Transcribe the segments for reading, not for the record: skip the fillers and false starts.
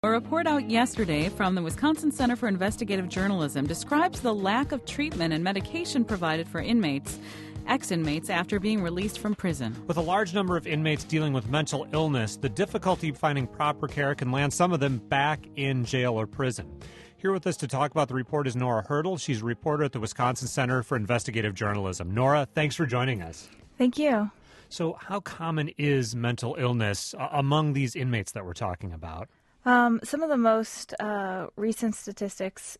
A report out yesterday from the Wisconsin Center for Investigative Journalism describes the lack of treatment and medication provided for ex-inmates after being released from prison. With a large number of inmates dealing with mental illness, the difficulty finding proper care can land some of them back in jail or prison. Here with us to talk about the report is Nora Hurdle. She's a reporter at the Wisconsin Center for Investigative Journalism. Nora, thanks for joining us. Thank you. So how common is mental illness among these inmates that we're talking about? Some of the most recent statistics,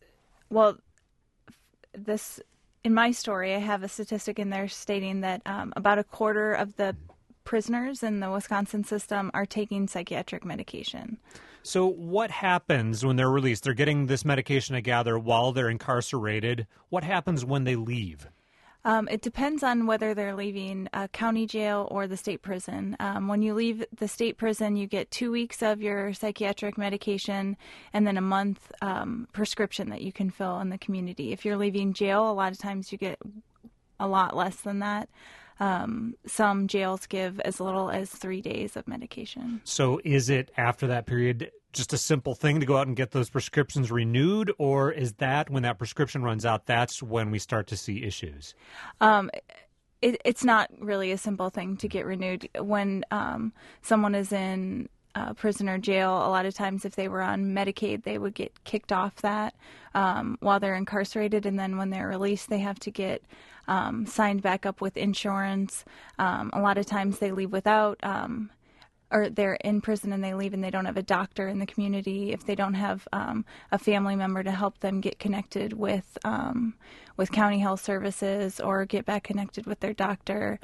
in my story, I have a statistic in there stating that about a quarter of the prisoners in the Wisconsin system are taking psychiatric medication. So what happens when they're released? They're getting this medication, I gather, while they're incarcerated. What happens when they leave? It depends on whether they're leaving a county jail or the state prison. When you leave the state prison, you get 2 weeks of your psychiatric medication and then a month prescription that you can fill in the community. If you're leaving jail, a lot of times you get a lot less than that. Some jails give as little as 3 days of medication. So is it after that period just a simple thing to go out and get those prescriptions renewed, or is that when that prescription runs out, that's when we start to see issues? It's not really a simple thing to get renewed. When someone is in prison or jail, a lot of times if they were on Medicaid, they would get kicked off that while they're incarcerated, and then when they're released, they have to get signed back up with insurance. A lot of times they leave without or they're in prison and they leave and they don't have a doctor in the community. If they don't have a family member to help them get connected with county health services or get back connected with their doctor,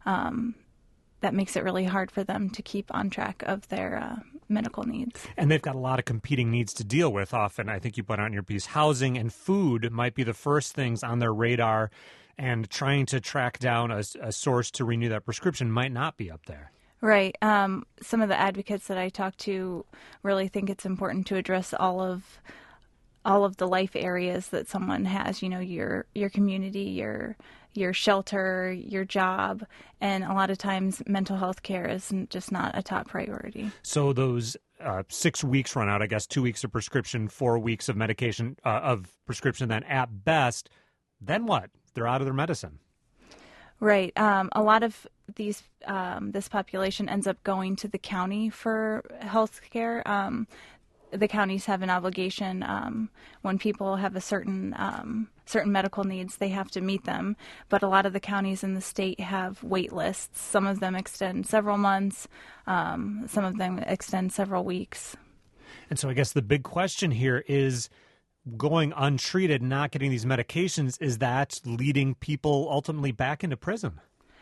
that makes it really hard for them to keep on track of their medical needs. And they've got a lot of competing needs to deal with often. I think you put out in your piece, housing and food might be the first things on their radar, and trying to track down a source to renew that prescription might not be up there. Right. Some of the advocates that I talk to really think it's important to address all of the life areas that someone has. You know, your community, your shelter, your job, and a lot of times mental health care is just not a top priority. So those 6 weeks run out, I guess, 2 weeks of prescription, 4 weeks of medication of prescription. Then at best, then what? They're out of their medicine. Right. A lot of this population ends up going to the county for health care. The counties have an obligation when people have a certain medical needs, they have to meet them. But a lot of the counties in the state have wait lists. Some of them extend several months. Some of them extend several weeks. And so I guess the big question here is, going untreated, not getting these medications, is that leading people ultimately back into prison?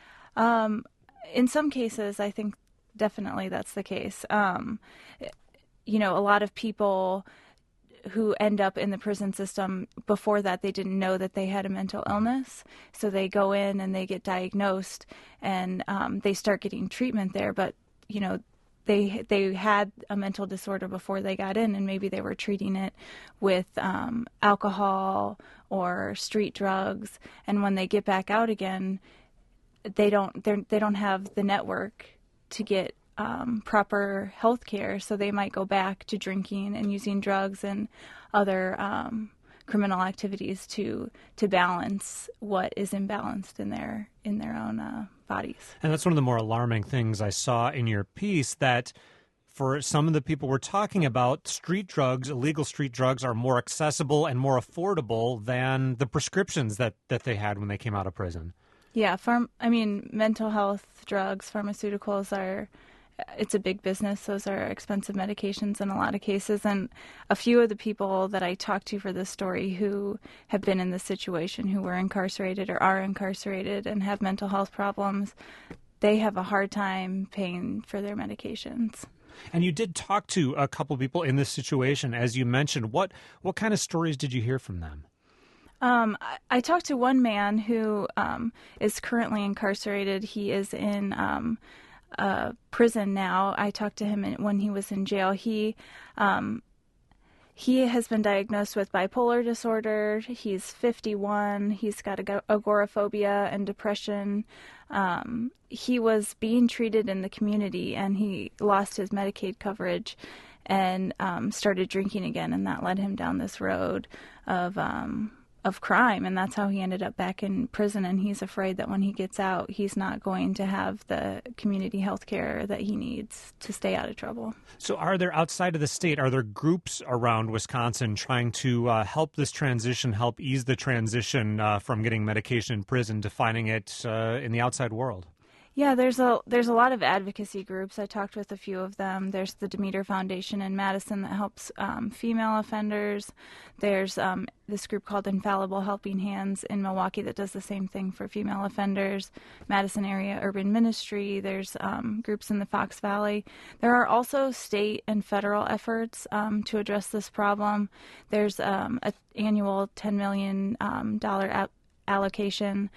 In some cases, I think definitely that's the case. You know, a lot of people who end up in the prison system, before that, they didn't know that they had a mental illness. So they go in and they get diagnosed and they start getting treatment there. But, you know, they had a mental disorder before they got in, and maybe they were treating it with alcohol or street drugs. And when they get back out again, they don't have the network to get proper health care, so they might go back to drinking and using drugs and other criminal activities to balance what is imbalanced in their own bodies. And that's one of the more alarming things I saw in your piece, that for some of the people we're talking about, street drugs, illegal street drugs, are more accessible and more affordable than the prescriptions that they had when they came out of prison. Yeah, mental health drugs, pharmaceuticals it's a big business. Those are expensive medications in a lot of cases. And a few of the people that I talked to for this story who have been in this situation, who were incarcerated or are incarcerated and have mental health problems, they have a hard time paying for their medications. And you did talk to a couple people in this situation, as you mentioned. What kind of stories did you hear from them? I talked to one man who is currently incarcerated. He is in prison now. I talked to him when he was in jail. He has been diagnosed with bipolar disorder. He's 51. He's got agoraphobia and depression. He was being treated in the community, and he lost his Medicaid coverage. and started drinking again, and that led him down this road of crime, and that's how he ended up back in prison. And he's afraid that when he gets out, he's not going to have the community health care that he needs to stay out of trouble. So are there, outside of the state, are there groups around Wisconsin trying to help this transition, help ease the transition from getting medication in prison to finding it in the outside world? Yeah, there's a lot of advocacy groups. I talked with a few of them. There's the Demeter Foundation in Madison that helps female offenders. There's this group called Infallible Helping Hands in Milwaukee that does the same thing for female offenders. Madison Area Urban Ministry. There's groups in the Fox Valley. There are also state and federal efforts to address this problem. There's an annual $10 million allocation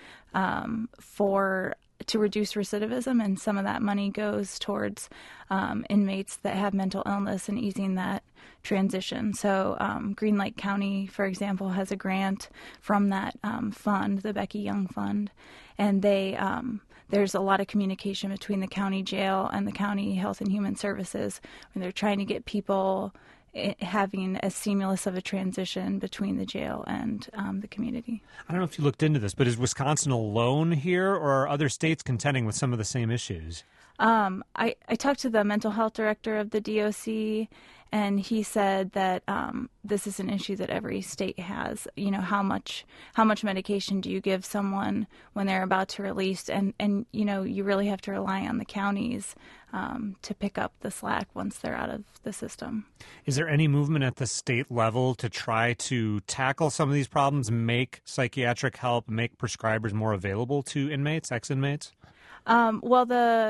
to reduce recidivism, and some of that money goes towards inmates that have mental illness and easing that transition. So Green Lake County, for example, has a grant from that fund, the Becky Young Fund, and there's a lot of communication between the county jail and the county Health and Human Services when they're trying to get people having as seamless of a transition between the jail and the community. I don't know if you looked into this, but is Wisconsin alone here, or are other states contending with some of the same issues? I talked to the mental health director of the DOC, and he said that this is an issue that every state has. You know, how much medication do you give someone when they're about to release? And you know, you really have to rely on the counties to pick up the slack once they're out of the system. Is there any movement at the state level to try to tackle some of these problems, make psychiatric help, make prescribers more available to inmates, ex-inmates? Well,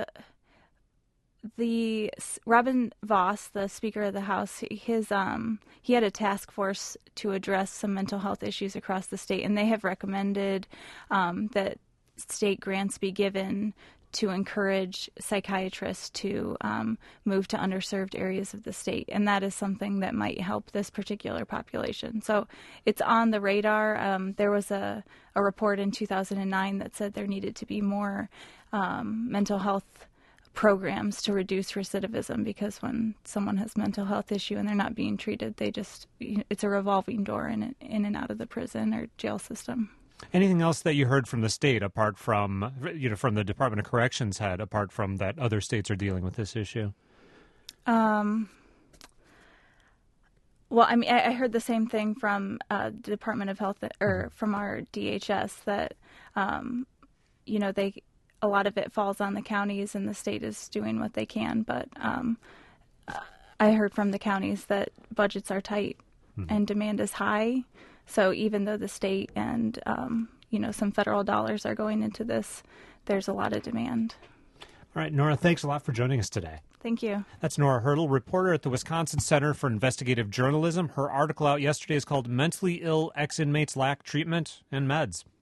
the Robin Vos, the Speaker of the House, he had a task force to address some mental health issues across the state, and they have recommended that state grants be given to encourage psychiatrists to move to underserved areas of the state, and that is something that might help this particular population. So it's on the radar. There was a report in 2009 that said there needed to be more mental health programs to reduce recidivism, because when someone has mental health issue and they're not being treated, it's a revolving door in and out of the prison or jail system. Anything else that you heard from the state, apart from, from the Department of Corrections head, apart from that other states are dealing with this issue? Well, I mean, I heard the same thing from the Department of Health, or from our DHS, that a lot of it falls on the counties, and the state is doing what they can. But I heard from the counties that budgets are tight and demand is high. So even though the state and some federal dollars are going into this, there's a lot of demand. All right, Nora, thanks a lot for joining us today. Thank you. That's Nora Hurdle, reporter at the Wisconsin Center for Investigative Journalism. Her article out yesterday is called "Mentally Ill Ex-Inmates Lack Treatment and Meds."